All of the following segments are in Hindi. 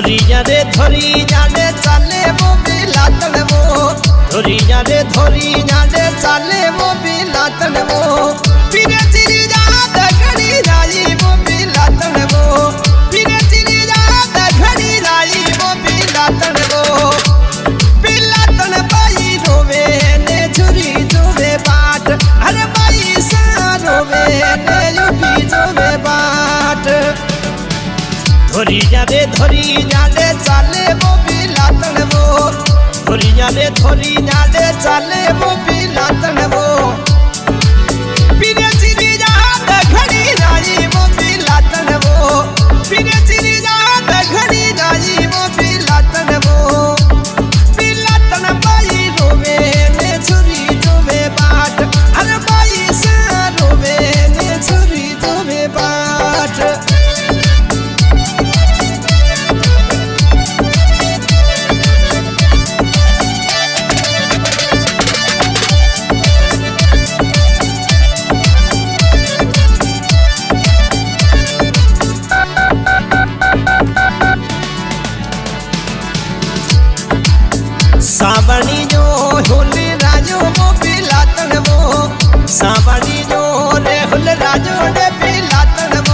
धोरिया रे चाले वो बिलातन वो धोरिया रे चाले वो बिलातन वो पीरे चिरी जात घड़ी राई वो बिलातन वो पीरे चिरी जात घड़ी राई वो बिलातन बाई रोवे ने छुरी जोवे बाट अरे बाई सा रोवे ने यूपी जोवे बाट धोरिया रे चाले वो बिलातन वो धोरिया रे चाले वो बिलातन वो पीरे चिरी जात घड़ी राई वो बिलातन वो पीरे चिरी जात घड़ी राई वो बिलातन वो बिलातन बाई रोवे ने छुरी जोवे बाट अरे बाई सा रोवे ने छुरी जोवे बाट सावणी जो हुल राजो वो बिलातन वो सावणी जो रे हुल राजो रे बिलातन वो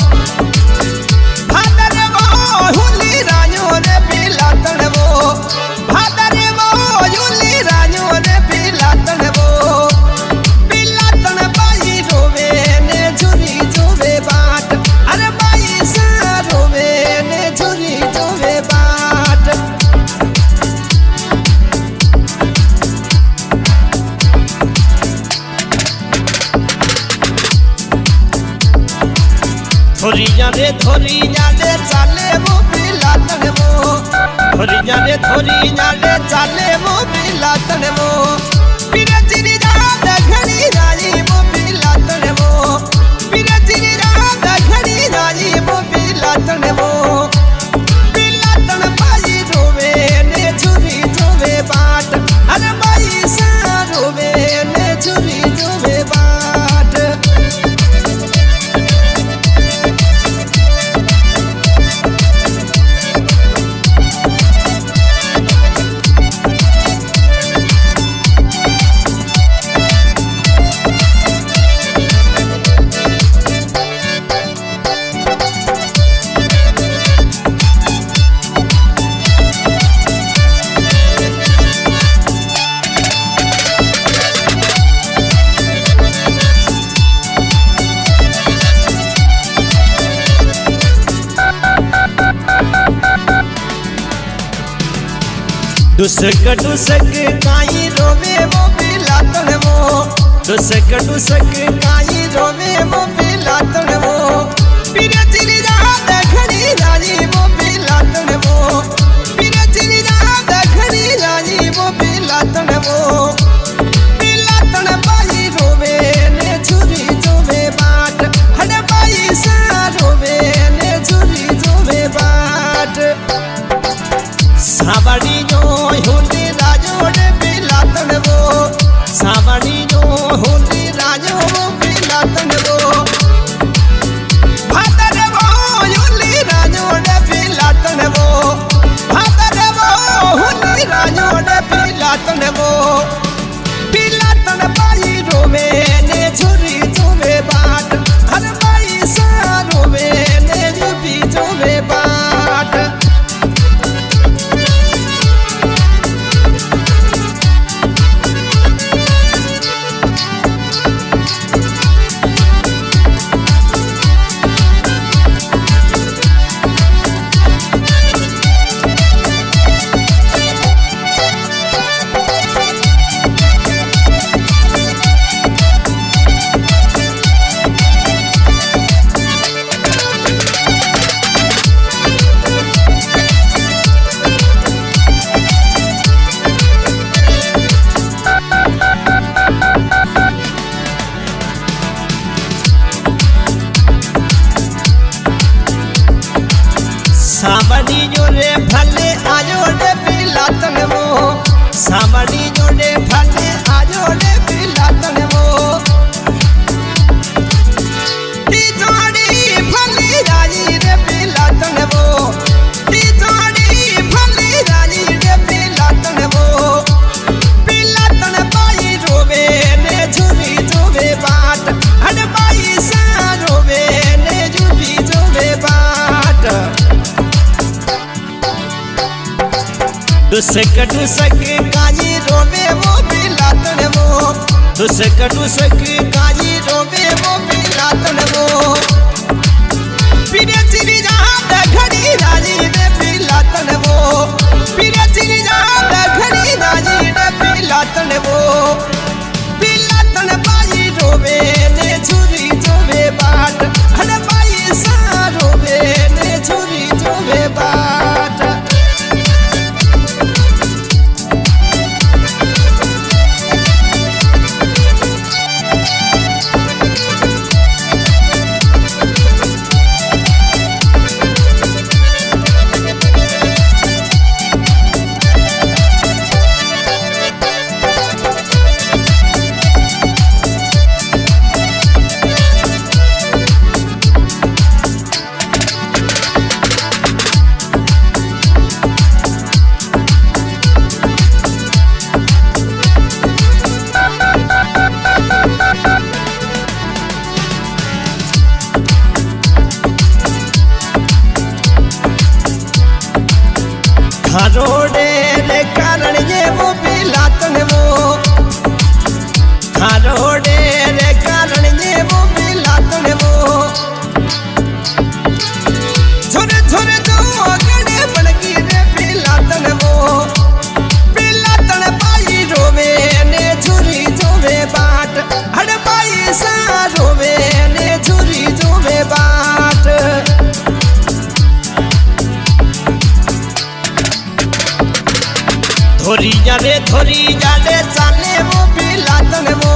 भादर वो हुल राजो रे बिलातन वो भादर वो हुल राजो रे बिलातन वो बिलातन बाई रोवे ने छुरी जोवे बाट अरे बाई सा रोवे ने छुरी जोवे बाट धोरिया रे चाले वो बिलातन वो धोरिया रे चाले वो बिलातन वो पीरे चिरी जात घड़ी राई वो बिलातन वो पीरे चिरी जात घड़ी राई वो बिलातन वो बिलातन बाई रोवे ने छुरी जोवे बाट अरे बाई सा रोवे ने छुरी जोवे बाट दुसक काई रोवे वो बिलातन वो दुसक काई रोवे वो बिलातन वो पीरे चिरी जात घड़ी राई वो बिलातन वो पीरे चिरी जात घड़ी राई वो बिलातन वो बिलातन बाई रोवे ने छुरी जोवे बाट हड़े बाई सा रोवे ने छुरी जोवे बाट सावणी जो हुल राजो रे बिलातन वो सावणी जो हुल राजो वो बिलातन वो भादर वो हुल राजो रे बिलातन वो भादर वो हुल राजो रे बिलातन वो बिलातन बाई रोवे ने छुरी जोवे बाट हर बाई सा रोवे ने यूपी जोवे बाट सावणी जो रे भले आयो रे बिलातन वो सावणी जो रे भले आयो रे बिलातन वो ती जोड़ी भले आई रे बिलातन वो ती दुसक काई रोवे वो बिलातन वो दुसक काई रोवे वो बिलातन वो पीरे चिरी जात घड़ी राजी ने बिलातन वो पीरे चिरी जात घड़ी राजी ने बिलातन वो बिलातन बाई रोवे ने छुरी जोवे बाट हन बाई सा रोवे ने छुरी जोवे बाट खारोड़े रे कारण ये वो बिलातन वो खारोड़े रे कारण ये वो बिलातन वो झुर झुर दो गड़े बनगी रे बिलातन वो बिलातन बाई रोवे ने झुरी जोवे बाट हड़ बाई सा रोवे ने झुरी जोवे बाट धोरी जाले चाले वो बिलातन वो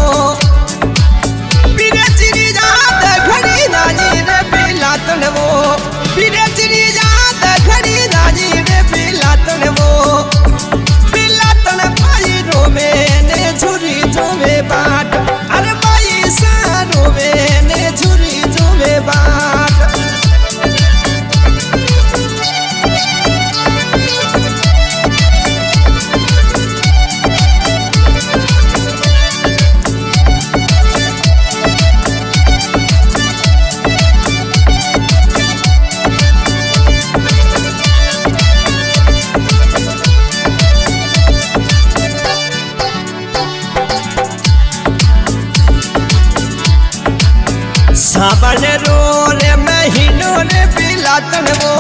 पीरे चिरी जात घड़ी राजी रे बिलातन वो पीरे चिरी जात घड़ी राजी रे बिलातन वो बिलातन बाई रोवे ने झुरी जोवे बाट अरे बाई सा रोवे ने झुरी जोवे बाट सावन रो रे महीनों रे बिलातन वो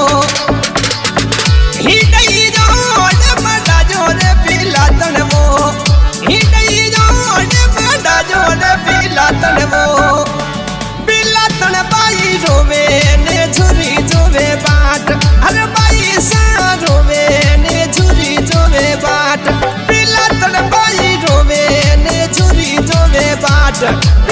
ही डई जो रे बड़ा जो रे बिलातन वो ही डई जो रे बड़ा जो रे बिलातन वो बिलातन बाई रोवे ने झुरी जोवे बाट अरे बाई सा रोवे ने झुरी जोवे बाट बिलातन बाई रोवे ने झुरी जोवे बाट